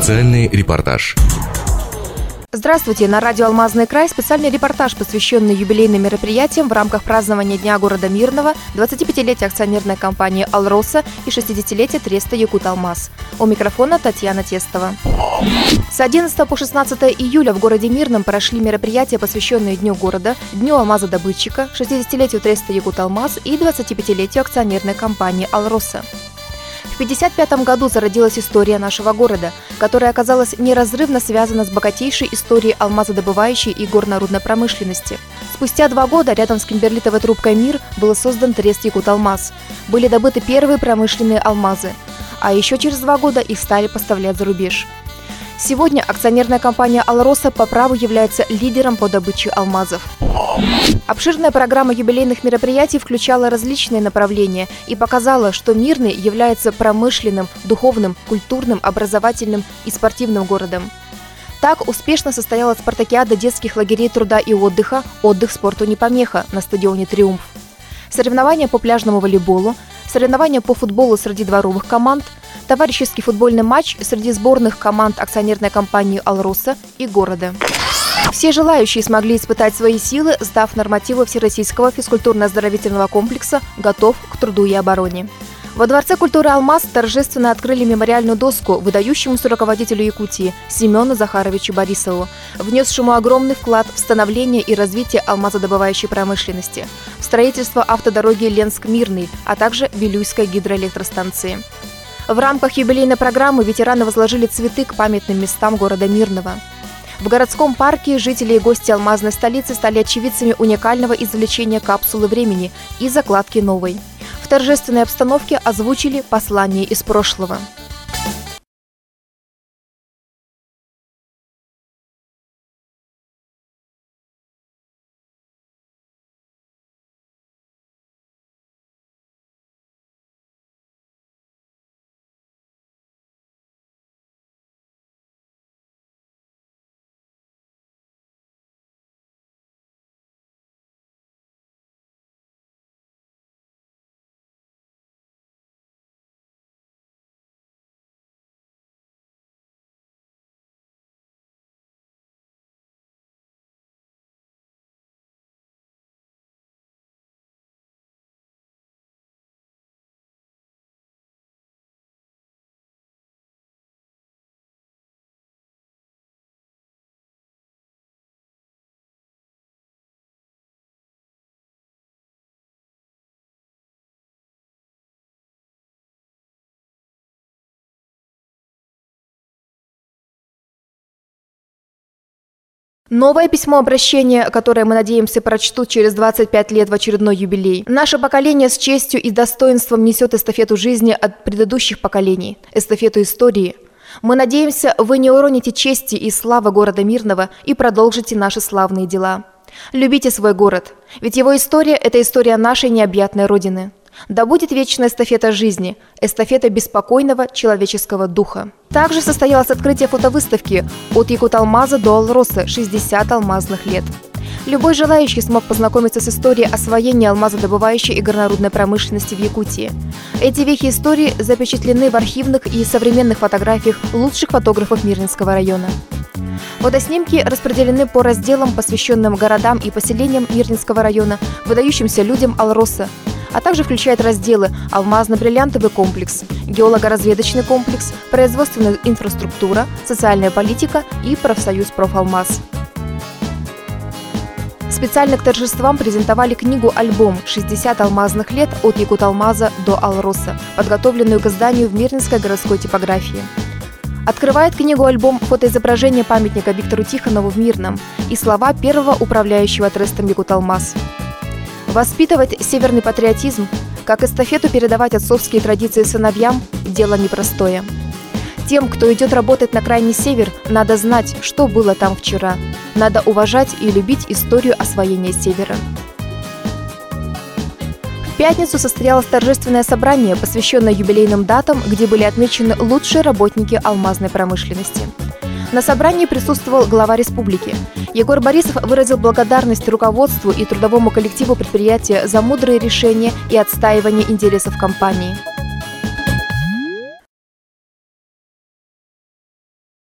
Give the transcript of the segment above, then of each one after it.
Специальный репортаж. Здравствуйте! На радио «Алмазный край» специальный репортаж, посвященный юбилейным мероприятиям в рамках празднования Дня города Мирного, 25-летия акционерной компании «Алроса» и 60-летия треста «Якуталмаз». У микрофона Татьяна Тестова. С 11 по 16 июля в городе Мирном прошли мероприятия, посвященные Дню города, Дню алмазодобытчика, 60-летию треста «Якуталмаз» и 25-летию акционерной компании «Алроса». В 1955 году зародилась история нашего города, которая оказалась неразрывно связана с богатейшей историей алмазодобывающей и горнорудной промышленности. Спустя 2 года рядом с кимберлитовой трубкой «Мир» был создан трест «Якуталмаз». Были добыты первые промышленные алмазы, а еще через 2 года их стали поставлять за рубеж. Сегодня акционерная компания «Алроса» по праву является лидером по добыче алмазов. Обширная программа юбилейных мероприятий включала различные направления и показала, что Мирный является промышленным, духовным, культурным, образовательным и спортивным городом. Так успешно состоялась спартакиада детских лагерей труда и отдыха «Отдых спорту не помеха» на стадионе «Триумф». Соревнования по пляжному волейболу, соревнования по футболу среди дворовых команд, товарищеский футбольный матч среди сборных команд акционерной компании «Алроса» и города. Все желающие смогли испытать свои силы, сдав нормативы Всероссийского физкультурно-оздоровительного комплекса «Готов к труду и обороне». Во Дворце культуры «Алмаз» торжественно открыли мемориальную доску выдающемуся руководителю Якутии Семену Захаровичу Борисову, внесшему огромный вклад в становление и развитие алмазодобывающей промышленности, в строительство автодороги Ленск-Мирный, а также Вилюйской гидроэлектростанции. В рамках юбилейной программы ветераны возложили цветы к памятным местам города Мирного. В городском парке жители и гости алмазной столицы стали очевидцами уникального извлечения капсулы времени и закладки новой. В торжественной обстановке озвучили послание из прошлого. Новое письмо обращения, которое, мы надеемся, прочтут через 25 лет в очередной юбилей. Наше поколение с честью и достоинством несет эстафету жизни от предыдущих поколений, эстафету истории. Мы надеемся, вы не уроните чести и славы города Мирного и продолжите наши славные дела. Любите свой город, ведь его история – это история нашей необъятной Родины. Да будет вечная эстафета жизни, эстафета беспокойного человеческого духа. Также состоялось открытие фотовыставки «От Якуталмаза до Алроса. 60 алмазных лет». Любой желающий смог познакомиться с историей освоения алмазодобывающей и горнорудной промышленности в Якутии. Эти вехи истории запечатлены в архивных и современных фотографиях лучших фотографов Мирнинского района. Фотоснимки распределены по разделам, посвященным городам и поселениям Мирнинского района, выдающимся людям Алроса, а также включает разделы «Алмазно-бриллиантовый комплекс», «Геолого-разведочный комплекс», «Производственная инфраструктура», «Социальная политика» и «Профсоюз Профалмаз». Специально к торжествам презентовали книгу-альбом «60 алмазных лет от Якуталмаза до Алроса», подготовленную к изданию в Мирнинской городской типографии. Открывает книгу-альбом фотоизображение памятника Виктору Тихонову в Мирном и слова первого управляющего трестом Якуталмаз. Воспитывать северный патриотизм, как эстафету передавать отцовские традиции сыновьям – дело непростое. Тем, кто идет работать на крайний север, надо знать, что было там вчера. Надо уважать и любить историю освоения севера. В пятницу состоялось торжественное собрание, посвященное юбилейным датам, где были отмечены лучшие работники алмазной промышленности. На собрании присутствовал глава республики. Егор Борисов выразил благодарность руководству и трудовому коллективу предприятия за мудрые решения и отстаивание интересов компании.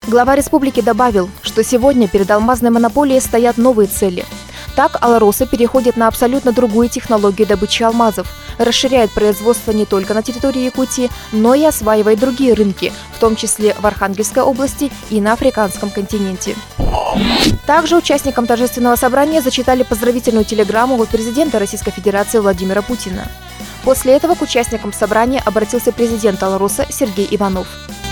Глава республики добавил, что сегодня перед алмазной монополией стоят новые цели. Так, «Алроса» переходит на абсолютно другую технологию добычи алмазов, расширяет производство не только на территории Якутии, но и осваивает другие рынки, в том числе в Архангельской области и на Африканском континенте. Также участникам торжественного собрания зачитали поздравительную телеграмму от президента Российской Федерации Владимира Путина. После этого к участникам собрания обратился президент «Алроса» Сергей Иванов.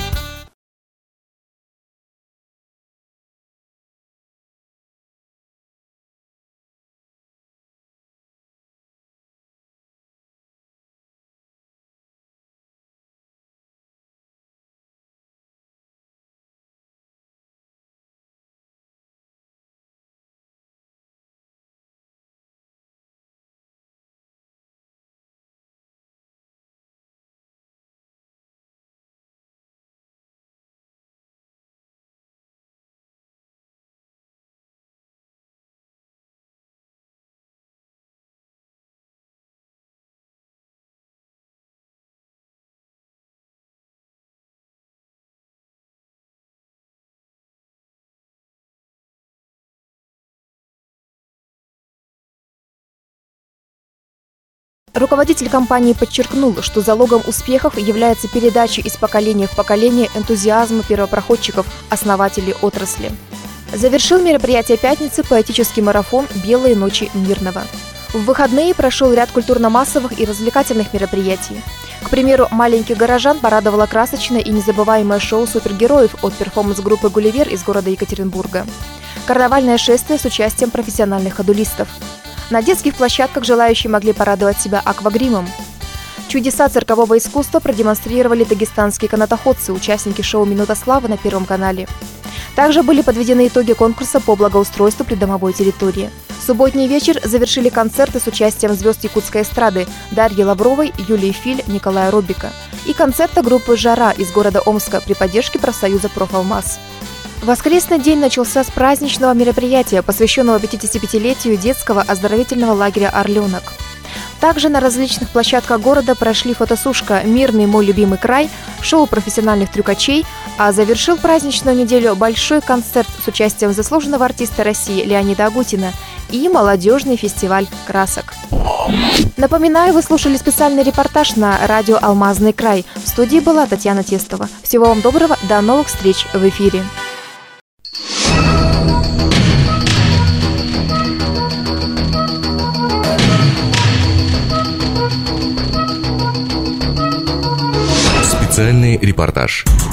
Руководитель компании подчеркнул, что залогом успехов является передача из поколения в поколение энтузиазма первопроходчиков, основателей отрасли. Завершил мероприятие пятницы поэтический марафон «Белые ночи Мирного». В выходные прошел ряд культурно-массовых и развлекательных мероприятий. К примеру, маленьких горожан порадовало красочное и незабываемое шоу супергероев от перформанс-группы «Гулливер» из города Екатеринбурга. Карнавальное шествие с участием профессиональных ходулистов. На детских площадках желающие могли порадовать себя аквагримом. Чудеса циркового искусства продемонстрировали дагестанские канатоходцы, участники шоу «Минута славы» на Первом канале. Также были подведены итоги конкурса по благоустройству придомовой территории. В субботний вечер завершили концерты с участием звезд якутской эстрады Дарьи Лавровой, Юлии Филь, Николая Робика и концерта группы «Жара» из города Омска при поддержке профсоюза «Профалмаз». Воскресный день начался с праздничного мероприятия, посвященного 55-летию детского оздоровительного лагеря «Орленок». Также на различных площадках города прошли фотосушка «Мирный мой любимый край», шоу профессиональных трюкачей, а завершил праздничную неделю большой концерт с участием заслуженного артиста России Леонида Агутина и молодежный фестиваль красок. Напоминаю, вы слушали специальный репортаж на радио «Алмазный край». В студии была Татьяна Тестова. Всего вам доброго, до новых встреч в эфире. Специальный репортаж.